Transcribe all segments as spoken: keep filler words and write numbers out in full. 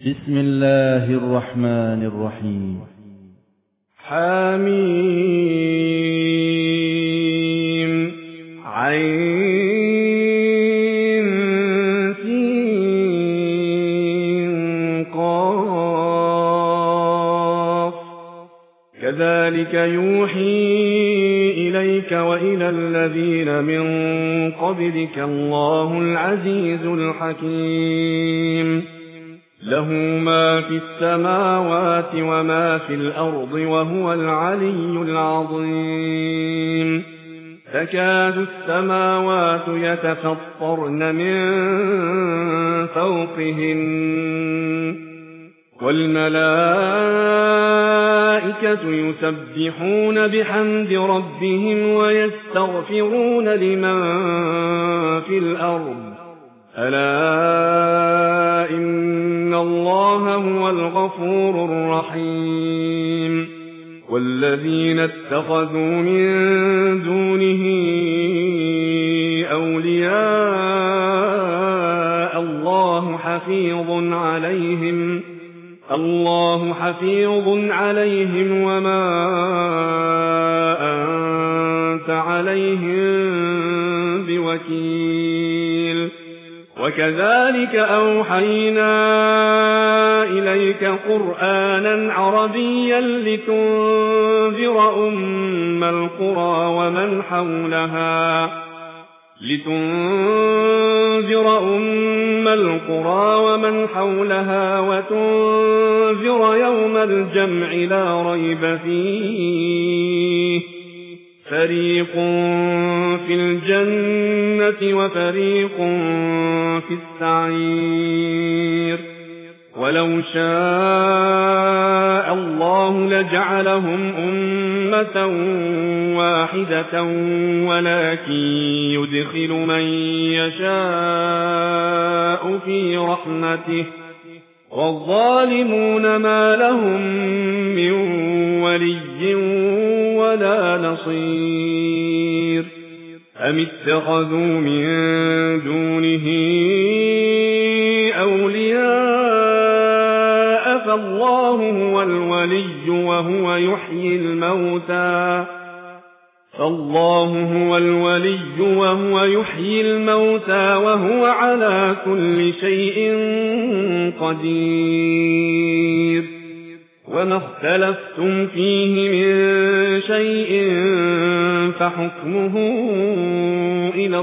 بسم الله الرحمن الرحيم. حميم عين سين قاف كذلك يوحي إليك وإلى الذين من قبلك الله العزيز الحكيم له ما في السماوات وما في الأرض وهو العلي العظيم تكاد السماوات يتفطرن من فوقهن والملائكة يسبحون بحمد ربهم ويستغفرون لمن في الأرض ألا إن الله هو الغفور الرحيم والذين اتخذوا من دونه أولياء الله حفيظ عليهم الله حفيظ عليهم وما أنت عليهم بوكيل وكذلك أوحينا إليك قرآنا عربيا لتنذر أم القرى ومن حولها لتنذر أم القرى ومن حولها وتنذر يوم الجمع لا ريب فيه فريق في الجنة وفريق في السعير ولو شاء الله لجعلهم أمة واحدة ولكن يدخل من يشاء في رحمته والظالمون ما لهم من ولي ولا نصير أم اتخذوا من دونه أولياء فالله هو الولي وهو يحيي الموتى فالله هو الولي وهو يحيي الموتى وهو على كل شيء قدير وما اختلفتم فيه من شيء فحكمه إلى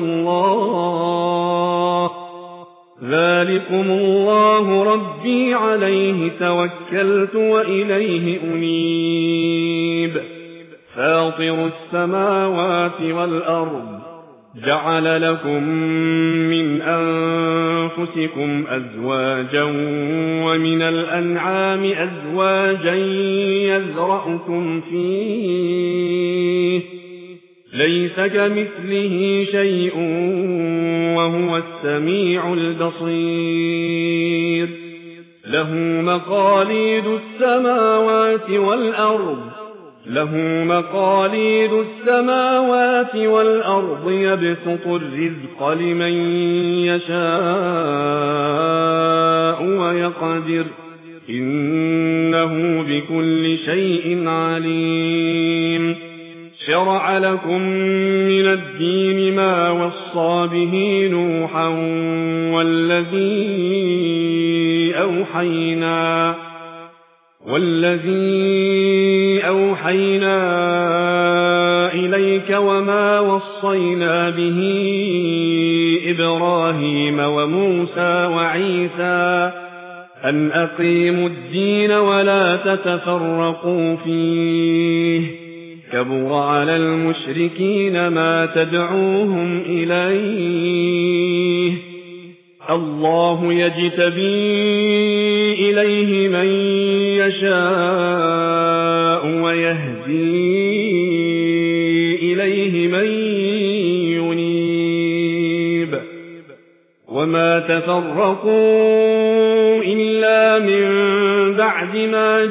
الله ذلكم الله ربي عليه توكلت وإليه أنيب فاطر السماوات والأرض جعل لكم من أنفسكم أزواجا ومن الأنعام أزواجا يذرأكم فيه ليس كمثله شيء وهو السميع البصير له مقاليد السماوات والأرض له مقاليد السماوات والأرض يبسط الرزق لمن يشاء ويقدر إنه بكل شيء عليم شرع لكم من الدين ما وصى به نوحا والذي أوحينا والذي أوحينا إليك وما وصينا به إبراهيم وموسى وعيسى أن أقيموا الدين ولا تتفرقوا فيه كبر على المشركين ما تدعوهم إليه الله يجتبي إليه من يشاء ويهدي إليه من ينيب وما تفرقوا إلا من بعد ما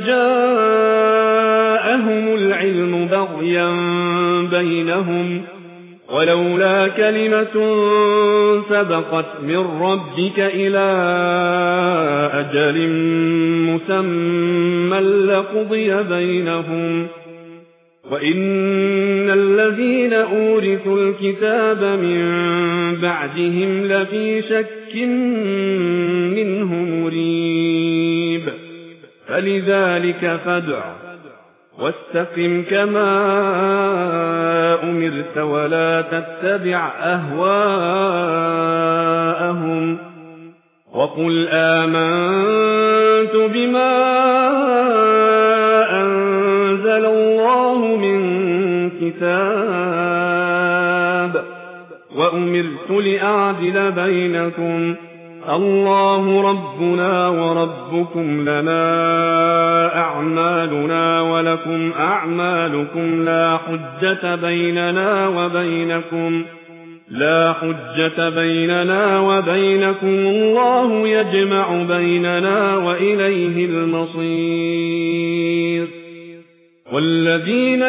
جاءهم العلم بغيا بينهم ولولا كلمة سبقت من ربك إلى أجل مسمى لقضي بينهم وإن الذين أورثوا الكتاب من بعدهم لفي شك منه مريب فلذلك فادع واستقم كما أمرت ولا تتبع أهواءهم وقل آمنت بما أنزل الله من كتاب وأمرت لأعدل بينكم الله ربنا وربكم لنا أعمالنا ولكم أعمالكم لا حجة بيننا وبينكم لا حجة بيننا وبينكم الله يجمع بيننا وإليه المصير والذين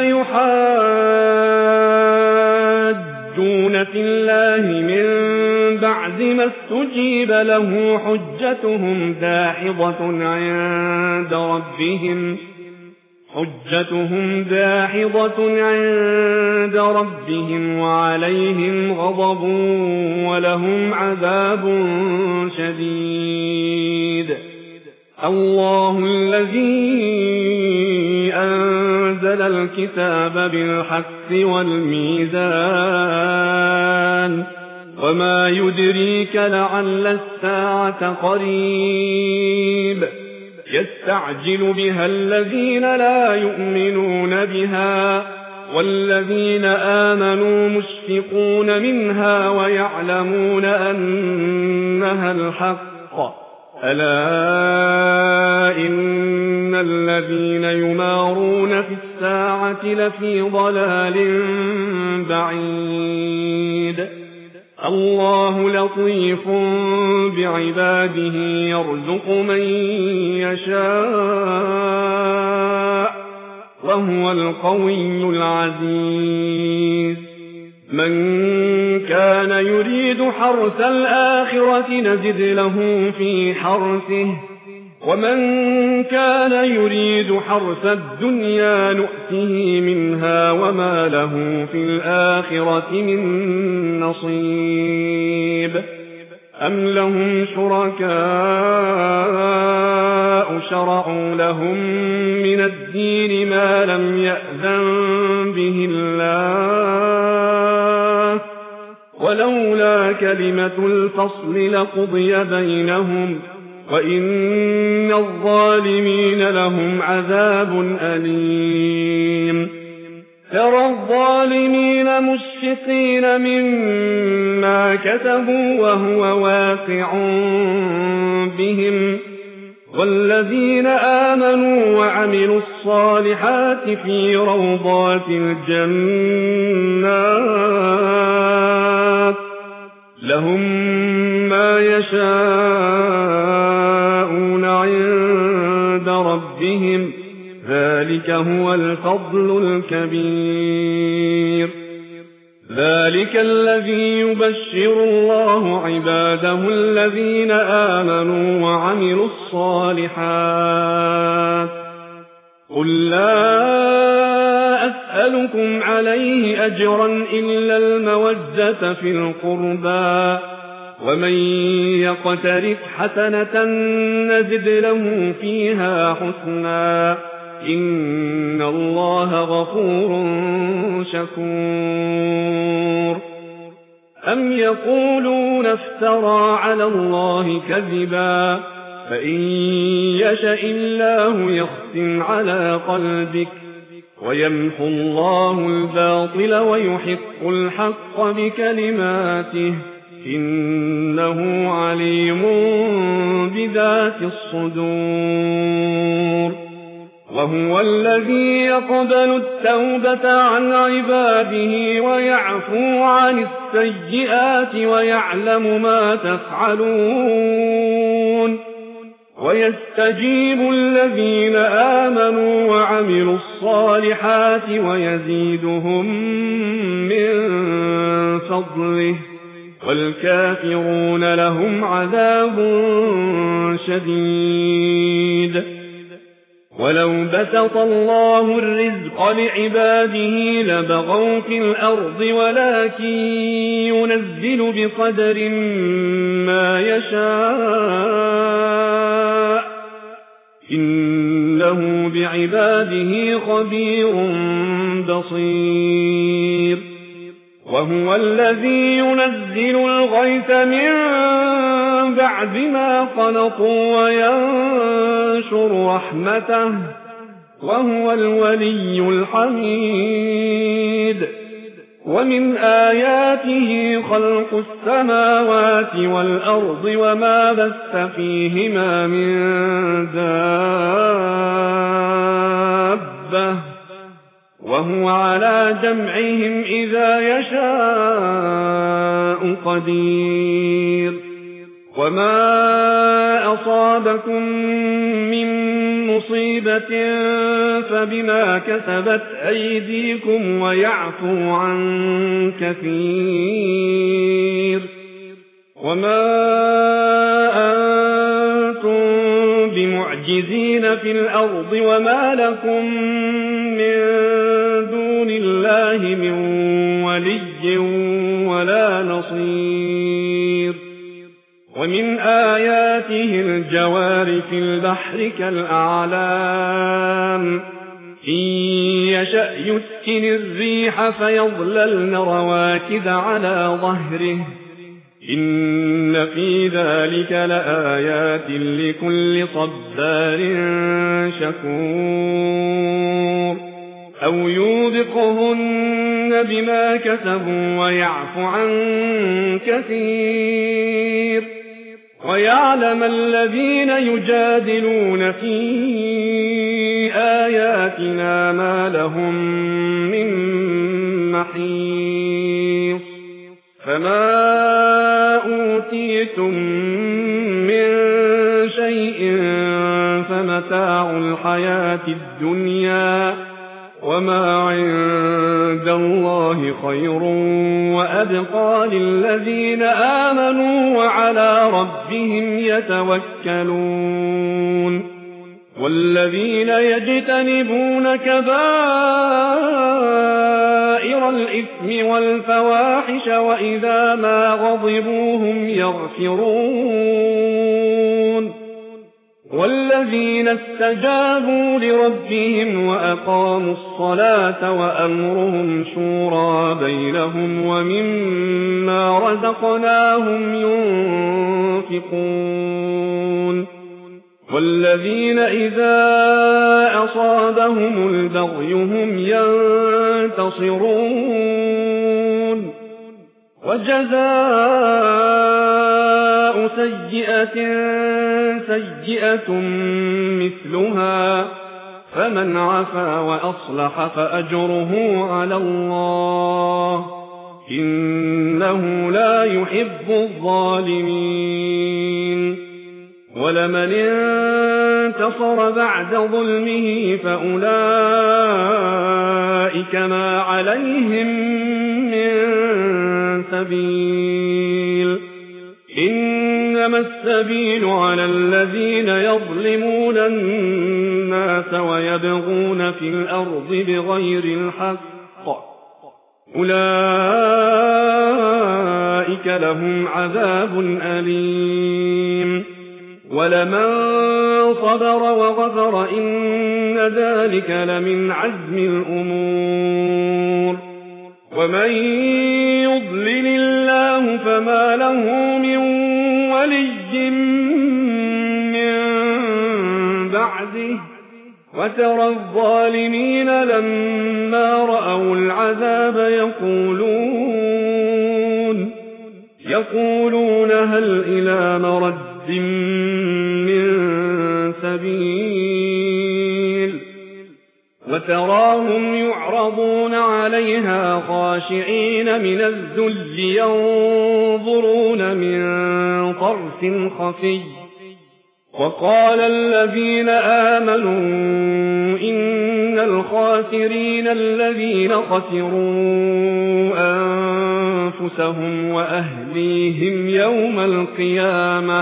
يحاجون في الله من بعد ما استجيب له حجتهم داحضة عند ربهم حجتهم داحضة عند ربهم وعليهم غضب ولهم عذاب شديد الله الذي أنزل الكتاب بالحق والميزان وما يدريك لعل الساعة قريب يستعجل بها الذين لا يؤمنون بها والذين آمنوا مشفقون منها ويعلمون أنها الحق ألا إن الذين يمارون في الساعة لفي ضلال بعيد الله لطيف بعباده يرزق من يشاء وهو القوي العزيز من كان يريد حرث الآخرة نزد له في حرثه ومن كان يريد حرث الدنيا نؤته منها وما له في الآخرة من نصيب أم لهم شركاء شرعوا لهم من الدين ما لم يأذن به الله ولولا كلمة الفصل لقضي بينهم وإن الظالمين لهم عذاب أليم ترى الظالمين مشفقين مما كسبوا وهو واقع بهم والذين آمنوا وعملوا الصالحات في روضات الجنات لهم ما يشاءون عند ربهم ذلك هو الفضل الكبير ذلك الذي يبشر الله عباده الذين آمنوا وعملوا الصالحات قل لا أسألكم عليه أجرا إلا المودة في القربى ومن يقترف حسنة نزد له فيها حسنا إن الله غفور شكور أم يقولون افترى على الله كذبا فإن يشأ الله يختم على قلبك ويمحو الله الباطل ويحق الحق بكلماته إنه عليم بذات الصدور وهو الذي يقبل التوبة عن عباده ويعفو عن السيئات ويعلم ما تفعلون ويستجيب الذين آمنوا وعملوا الصالحات ويزيدهم من فضله والكافرون لهم عذاب شديد. ولو بسط الله الرزق لعباده لبغوا في الأرض ولكن ينزل بقدر ما يشاء إنه بعباده خبير بصير. وهو الذي ينزل الغيث من بعد ما قنطوا وينشر رحمته وهو الولي الحميد. ومن آياته خلق السماوات والأرض وما بث فيهما من دابة وهو على جمعهم إذا يشاء قدير. وما أصابكم من مصيبة فبما كسبت أيديكم ويعفو عن كثير. وما أنتم بمعجزين في الأرض وما لكم من دون الله من ولي ولا نصير. ومن آياته الجوار في البحر كالأعلام إن يشأ يسكن الريح فيظللن رواكد على ظهره إن في ذلك لآيات لكل صبار شكور. أو يوبقهن بما كسبوا ويعفو عن كثير. ويعلم الذين يجادلون في آياتنا ما لهم من محيص. فما أوتيتم من شيء فمتاع الحياة الدنيا وما عند الله خير وأبقى للذين آمنوا وعلى ربهم يتوكلون. والذين يجتنبون كبائر الإثم والفواحش وإذا ما غضبوا هم يغفرون. والذين استجابوا لربهم وأقاموا الصلاة وأمرهم شورى بينهم ومما رزقناهم ينفقون. والذين إذا أصابهم البغي هم ينتصرون. وجزاء سيئة سيئة مثلها فمن عفا وأصلح فأجره على الله إنه لا يحب الظالمين. ولمن انتصر بعد ظلمه فأولئك ما عليهم من سبيل إنما السبيل على الذين يظلمون الناس ويبغون في الأرض بغير الحق أولئك لهم عذاب أليم. ولمن صبر وغفر إن ذلك لمن عزم الأمور. ومن يضلل الله فما له من ولي من بعده وترى الظالمين لما رأوا العذاب يقولون يقولون هل إلى مرد من سبيل. وتراهم يعرضون عليها خاشعين من الذل ينظرون من طرف خفي. وقال الذين آمنوا إن الخاسرين الذين خسروا أنفسهم وأهليهم يوم القيامة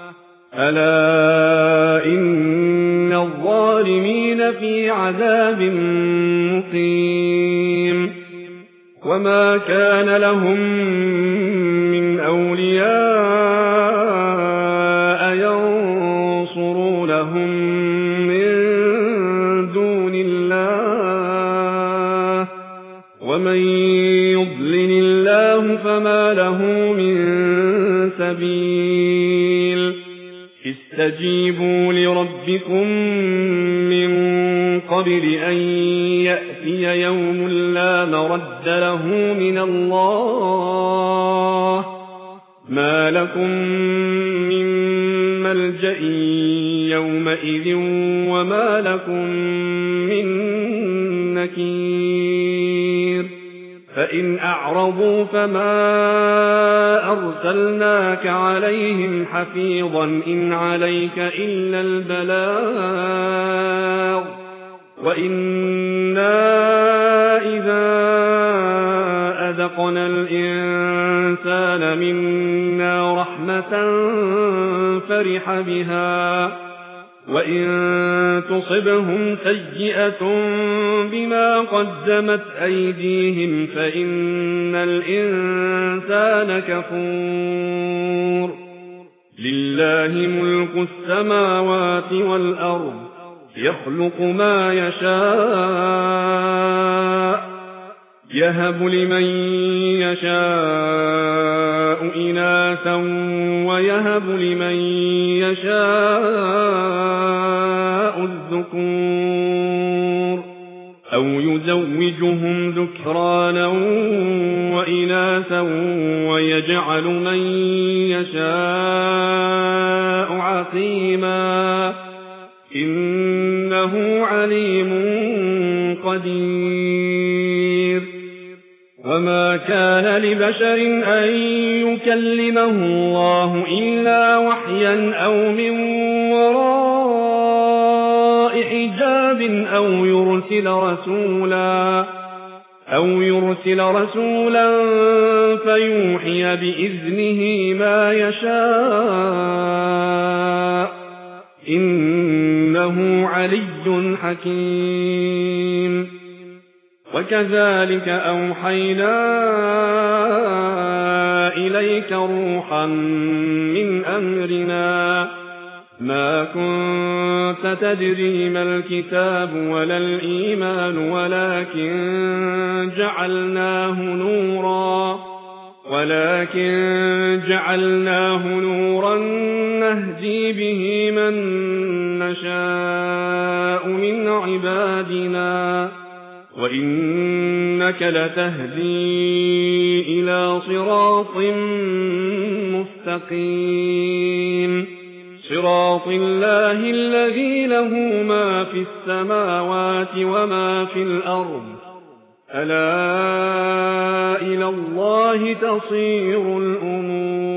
ألا إن الظالمين في عذاب مقيم وما كان لهم من أولياء ينصرونهم من دون الله ومن يضلل الله فما له من سبيل استجيبوا لربكم من قبل أن يأتي يوم لا مرد له من الله ما لكم من ملجأ يومئذ وما لكم من نكير فإن أعرضوا فما أرسلناك عليهم حفيظا إن عليك إلا البلاغ وإنا إذا أذقنا الإنسان منا رحمة فرح بها وإن تصبهم سيئة بما قدمت أيديهم فإن الإنسان كفور لله ملك السماوات والأرض يخلق ما يشاء يهب لمن يشاء إناثا ويهب لمن يشاء الذكور أو يزوجهم ذكرانا وإناثا ويجعل من يشاء عقيما إنه عليم قدير وما كان لبشر أن يكلمه الله إلا وحيا أو من وراء حجاب أو يرسل رسولا أو يرسل رسولا فيوحي بإذنه ما يشاء إنه علي حكيم وكذلك أوحينا إليك روحا من أمرنا ما كنت تدري ما الكتاب ولا الإيمان ولكن جعلناه نورا ولكن جعلناه نورا نهدي به من نشاء من عبادنا وإنك لتهدي إلى صراط مستقيم صراط الله الذي له ما في السماوات وما في الأرض ألا إلى الله تصير الأمور